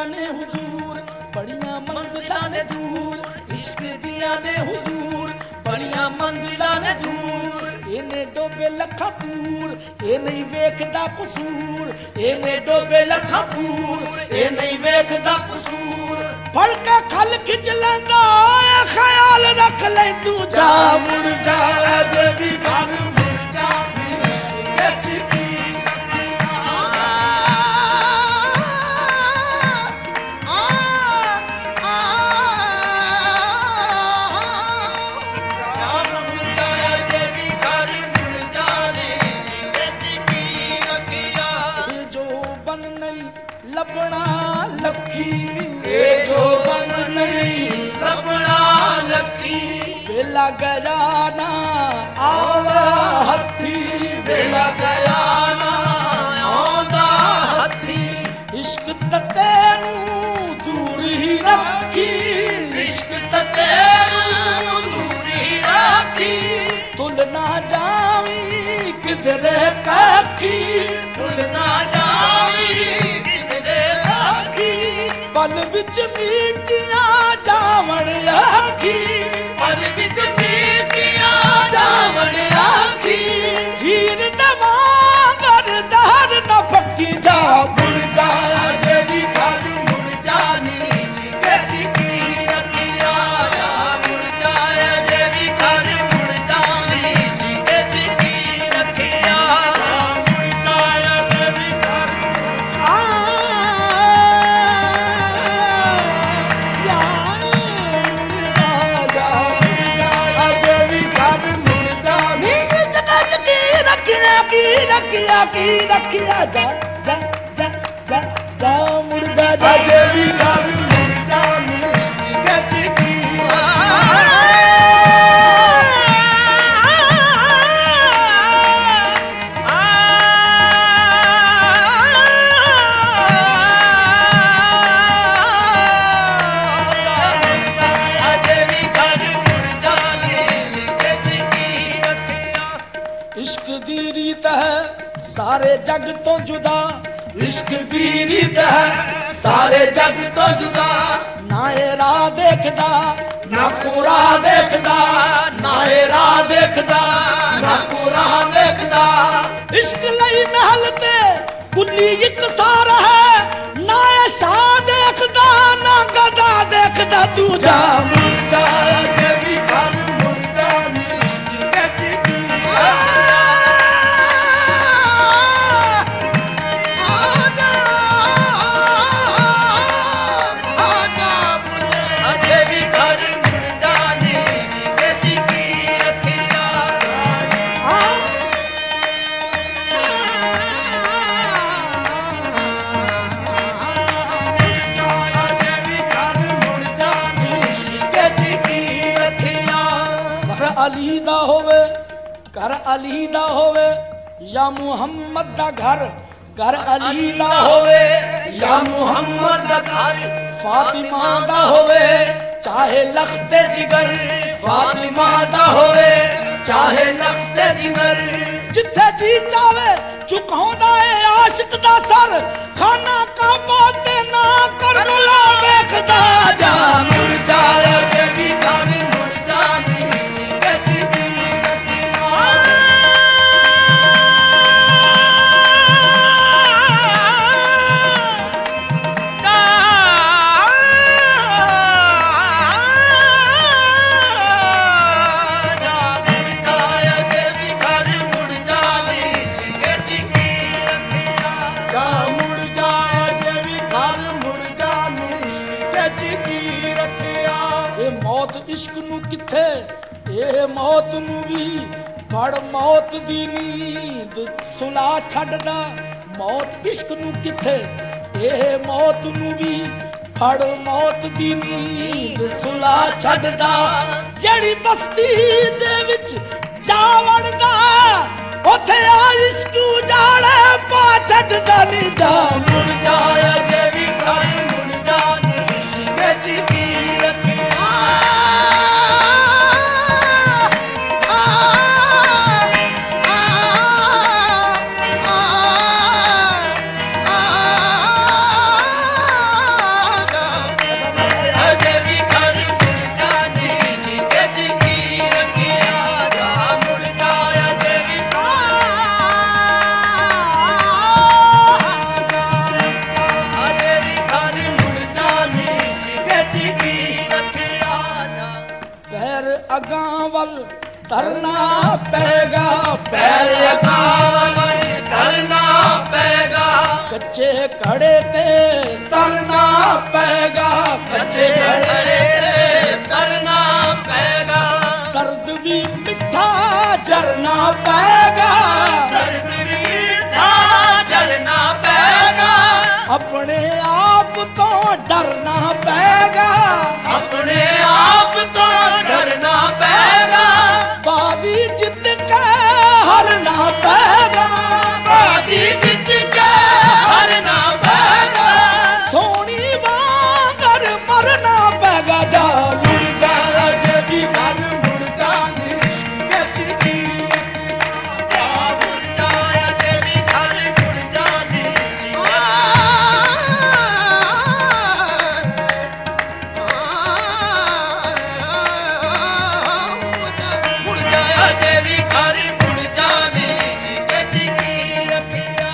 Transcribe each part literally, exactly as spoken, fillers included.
ने हुजूर बड़ियां मंजिलां ने दूर, इश्क दियां ने हुजूर बड़ियां मंजिलां ने दूर। इने डोबे लखा पूर ए नहीं वेखदा कसूर, इने डोबे लखा पूर ए नहीं वेखदा कसूर। फड़ के खल खिच लेंदा ख्याल रख ले तू जा मुड़ जा जे भी घर मुड़ जा लबना लखी ए जो बन नहीं लबना लखी। बेला गया ना आवा हथी, बेला गया ना आंदा हथी। इश्क तते नू दूर ही रखी, इश्क तते नू दूर ही रखी। तुल ना जावी किधरे काखी, तुल ना जावी पल विच मीटियां जावण आखी, पल विच मीटियां जावण आखी। हीर दवांगर जहर न फकी जा मुड़ जा जे भी घर मुड़ जानी के चिकी रखिया जा मुड़ जा जे भी घर मुड़ जानी के चिकी रखिया मुड़ जा जे भी घर आ रखिया की रखिया की रखिया जा जा जा जा जा मुड़ जा जा जे भी घर मुड़ जा गच की। इश्क दी रीत है सारे जग तो जुदा, इश्क दी रीत है सारे जग तो जुदा। ना ए राह देखदा ना पूरा देखदा, ना ए राह देखदा ना पूरा देखदा। इश्क लई महल ते कुल्ली एक सारा है, ना ए शाह देखदा ना गदा देखदा। तू जा मुड़ जा जे भी घर मुड़ जानी गच की। अली दा होवे घर अली दा होवे या मुहम्मद दा घर, घर अली दा होवे या मुहम्मद दा घर। फातिमा दा होवे चाहे लखते जिगर, फातिमा दा होवे चाहे लखते जिगर। जिथे जी चावे झुकाउंदा है आशिक दा सर, खाना काबा ते ना कर बुला वेखदा जा मुड़ जाया जे भी घर मुड़ जानी इश्क नू किथे ए मौत नू भी फड़ मौत दी नींद सुला छड्डदा। मौत इश्क नू किथे ए मौत नू भी फड़ मौत दी नींद सुला छड्डदा। जेड़ी बस्ती दे विच जा वड़दा ओथे आ इश्क उजाड़े पा छड्डदा। नी जा मुड़ जाया जे भी घर मुड़ जानी इश्क की रखिया। ਪੈਗਾ ਪੈਰ ਅਕਾਵਨ ਧਰਨਾ ਪੈਗਾ ਕੱਚੇ ਘੜੇ ਤੇ ਤਰਨਾ ਪੈਗਾ ਕੱਚੇ ਘੜੇ ਤੇ ਤਰਨਾ ਪੈਗਾ ਦਰਦ ਵੀ ਮਿੱਠਾ ਜਰਨਾ ਪੈਗਾ ਦਰਦ ਵੀ ਮਿੱਠਾ ਜਰਨਾ ਪੈਗਾ ਆਪਣੇ ਆਪ ਤੋਂ ਡਰਨਾ ਪੈਗਾ ਆਪਣੇ ਆਪ ਤੋਂ ਡਰਨਾ ਪੈਗਾ ਬਾਜ਼ੀ ਜਿੱਤ ਕੇ ਹਰਨਾ ਪੈਗਾ ਬਾਜ਼ੀ ਜਿੱਤ ਕੇ ਹਰਨਾ ਪੈਗਾ ਸੋਹਣੀ ਵਾਂਗਰ ਮਰਨਾ ਪੈਗਾ ਜਾ ਮੁੜ ਜਾ ਜੇ ਵੀ ਘਰ ਮੁੜ ਜਾ ਗੱਜ ਦੀ ਜਾ ਮੁੜ ਜਾਇਆ ਜੇ ਵੀ ਘਰ ਮੁੜ ਜਾਣੀ ਸੀ ਮੁੜ ਜਾਇਆ ਜੇ ਵੀ ਘਰ ਮੁੜ ਜਾਣੀ ਸੀ ਗੱਜ ਦੀ ਰੱਖਿਆ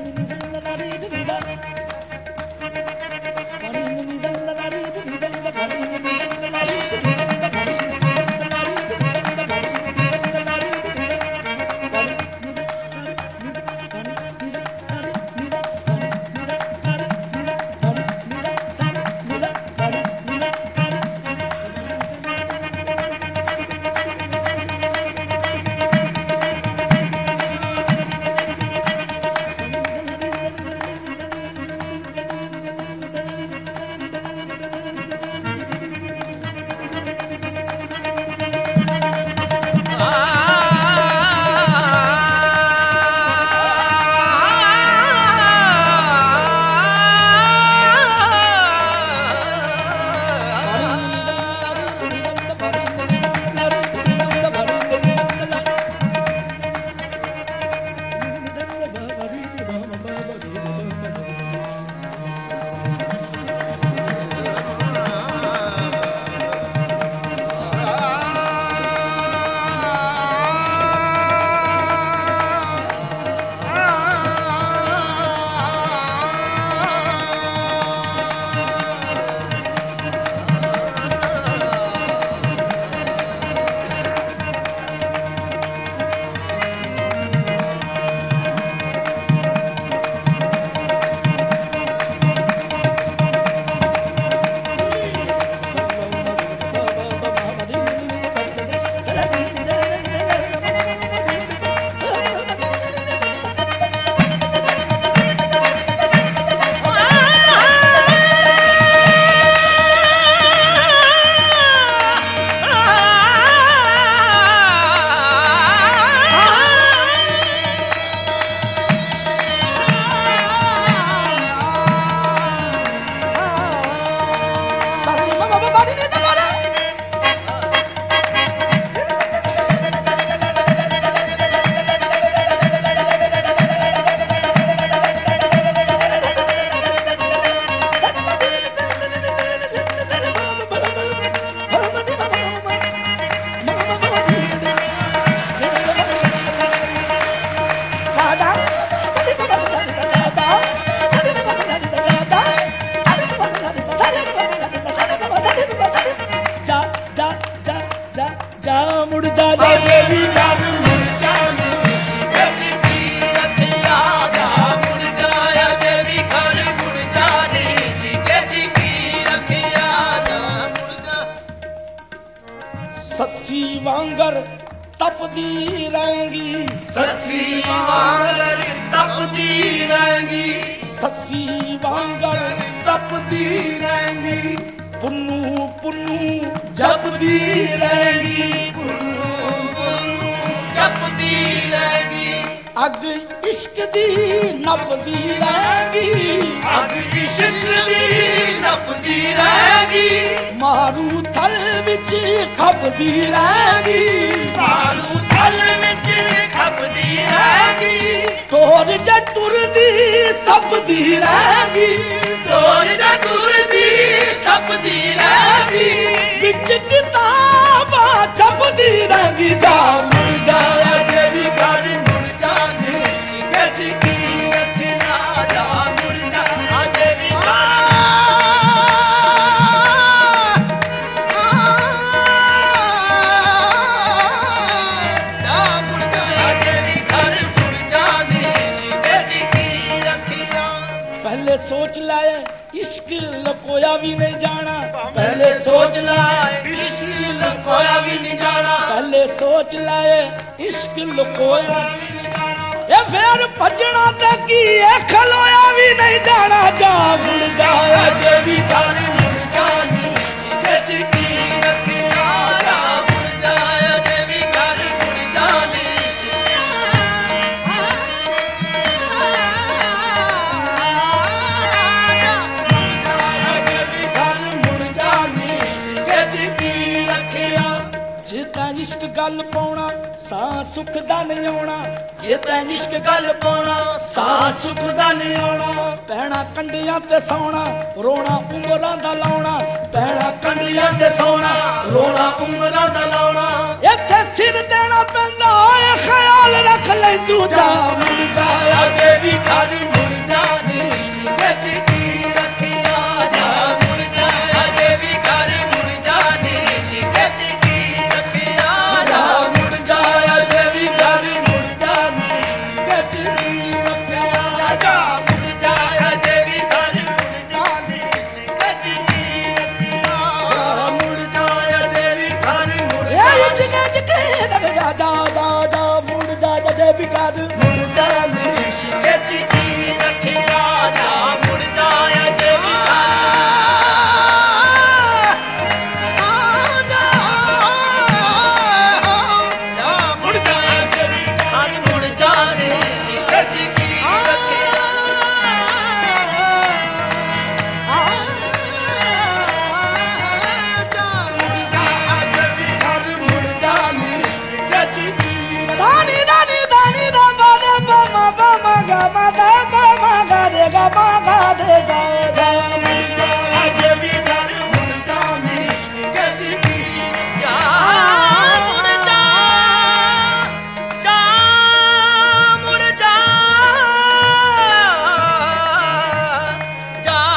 ਸੱਸੀ ਵਾਂਗਰ ਤਪਦੀ ਰਹੇਂਗੀ ਸੱਸੀ ਵਾਂਗਰ ਤਪਦੀ ਰਹੇਂਗੀ ਸੱਸੀ ਵਾਂਗਰ ਤਪਦੀ ਰਹੇਂਗੀ ਪੁੰਨੂ ਪੁੰਨੂ ਜਪਦੀ ਰਹੇਂਗੀ ਪੁੰਨੂ ਪੁੰਨੂ ਜਪਦੀ ਰਹੇਂਗੀ ਅੱਗ ਇਸ਼ਕ ਦੀ ਨੱਪਦੀ ਰਹੇਂਗੀ ਅੱਗ ਇਸ਼ਕ ਦੀ ਨੱਪਦੀ ਰਹੇਂਗੀ ਮਾਰੂ ਥਲ ਵਿੱਚ ਖਪਦੀ ਰਹੇਂਗੀ ਮਾਰੂ ਥਲ ਵਿੱਚ ਖਪਦੀ ਰਹੇਂਗੀ ਤੋਰ ਜਾ ਟੁਰਦੀ ਸਪਦੀ ਰਹੇਂਗੀ ਤੋਰ ਜਾ ਟੁਰਦੀ ਸਪਦੀ ਰਹੇਂਗੀ ਵਿੱਚ ਕਿਤਾਬਾਂ ਛਪਦੀ ਰਹੇਂਗੀ ਜਾ ਮੁੜ ਜਾਇਆ ਜੇ ਵੀ ਘਰ ਮੁੜ ਜਾਣੇ ਗੱਜ ਕੀ ਰੱਖਿਆ ਜਾ ਮੁੜ ਜਾ ਅਜੇ ਵੀ सोच लाए इश्क लकोया भी नहीं जाना पहले सोच लाए इश्क लकोया भी नहीं जाना पहले सोच लाए इश्क लकोया ये फिर भजना ते की ये खलोया भी नहीं जाना जा मुड़ जाया जे भी घर मुड़ जानी गज की रखिया जा मुड़ जाया जे भी घर मुड़ जानी घर मुड़ जानी गज की रखिया जे तैं इश्क गल पाउना सां सुख दा नहीं आउना जे तैं इश्क गल पाउना साह सुख दा नहीं आउना पैणा कंडियां ते सौना रोना उमरां दा लाउना पैणा कंडियां ते सौना रोना उमरां दा लाउना इत्थे सिर देना पैंदा ए ख्याल रख ले तू जा मुड़ जाया अजे भी घर मुड़ जानी गज की रखिया जा मुड़ जाया अजे भी घर मुड़ जानी गज की रखिया जा मुड़ जाया अजे भी घर मुड़ जानी गज की रखिया जा मुड़ जाया अजे भी घर मुड़ जानी गज की रखिया जा मुड़ जाया अजे भी घर मुड़ ए इश्क के लग जा जा जा जा मुड़ जाया जे भी कर मुड़ जानी गज की रखिया जा मुड़ जाया अजे भी मुड़ जाया अजे भी घर मुड़ जानी गज की रखिया अजे भी घर मुड़ जानी गज की सानी दानी दानी दा मा दे मा मा गा मा गा मा गा मा मा गा दे गा मा गा दे जा जा अजे भी घर मुड़ जानी गज की जा मुड़ जा जा मुड़ जा जा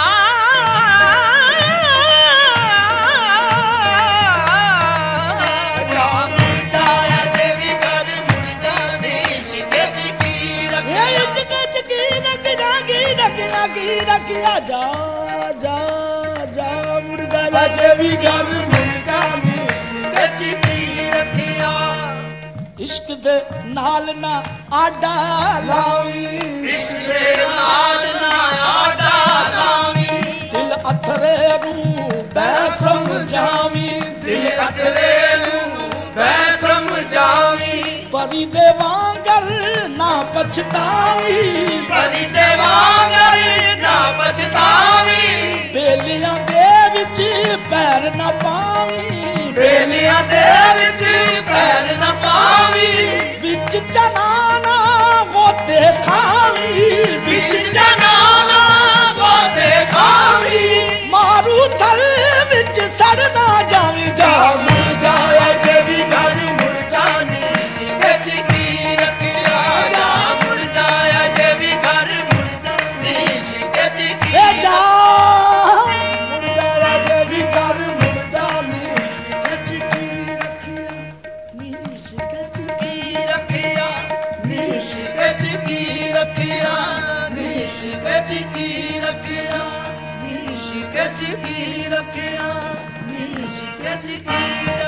जा मुड़ जाया अजे भी घर मुड़ जानी गज की ए रखिया इश्क की रख जागी रख जागी रखिया जा जा जा मुड़ जाया जे भी कर मुड़ जानी गज की रखिया इश्क दे नाल ना आडा लावी इश्क दे नाल ना आडा लावी दिल अथरे नू बै समझावी दिल अतरे नूं बै समझावी परी दे वांगर ना पछतावी परी दे वांगर ना पछतावी बेलियां दे विच पैर ना पावी बेलियां दे विच पैर न पावी विच चनाना गोते खावी विच जनाना गोते खावी मारू थल विच सड़ना जावी जा मुड़ जाया जे भी घर मुड़ जानी गज की रखिया जा मुड़ जाया जे भी घर मुड़ जानी गज की ए जा मुड़ जाया जे भी कर मुड़ जानी गज की रखिया नीश गज की रखिया नीश गज की रखिया नीश गज की रखिया नीश गज की रखिया नीश गज की